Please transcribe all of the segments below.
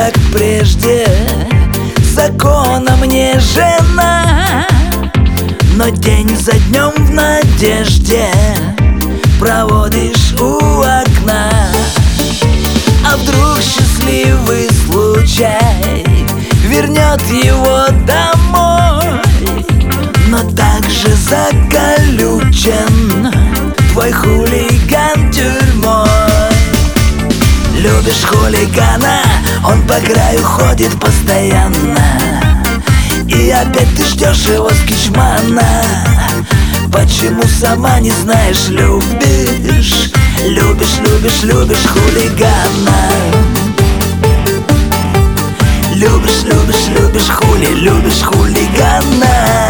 как прежде, законом не жена, но день за днем в надежде проводишь у окна. А вдруг счастливый случай вернет его домой, но также заколючен твой хулиган тюрьмой. Любишь хулигана, он по краю ходит постоянно, и опять ты ждешь его с кичмана. Почему сама не знаешь, любишь, любишь, любишь, любишь хулигана. Любишь, любишь, любишь хули, любишь хулигана.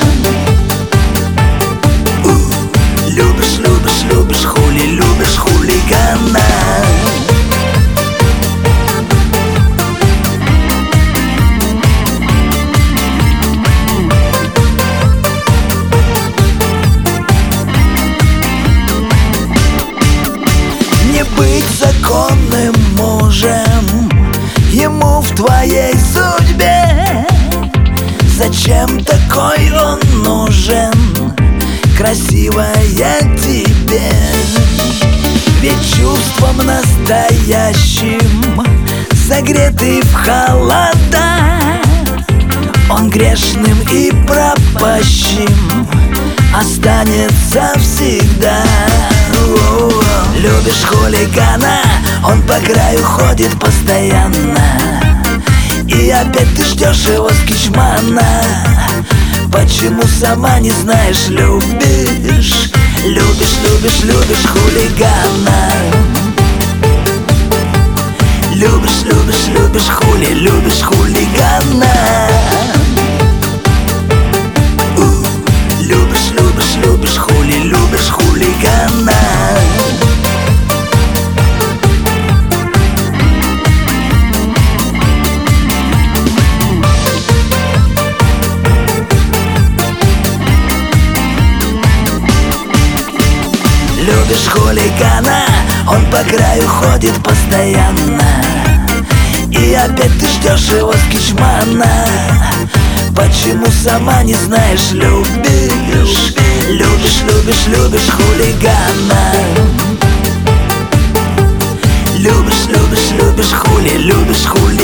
Любишь, любишь, любишь хули, любишь хулигана. Не быть законным мужем ему в твоей судьбе. Зачем такой он нужен, красивая тебе? Ведь чувством настоящим, согретый в холода, он грешным и пропащим останется всегда. Любишь хулигана, он по краю ходит постоянно, и опять ты ждешь его с кичмана. Почему сама не знаешь, любишь, любишь, любишь, любишь хулигана. Любишь, любишь, любишь хули, любишь хулигана. Любишь, любишь, любишь хули, любишь хулигана. Любишь хулигана, он по краю ходит постоянно, и опять ты ждешь его с кичмана. Почему сама не знаешь, любишь, любишь, любишь, любишь хулигана. Любишь, любишь, любишь хули, любишь хулигана.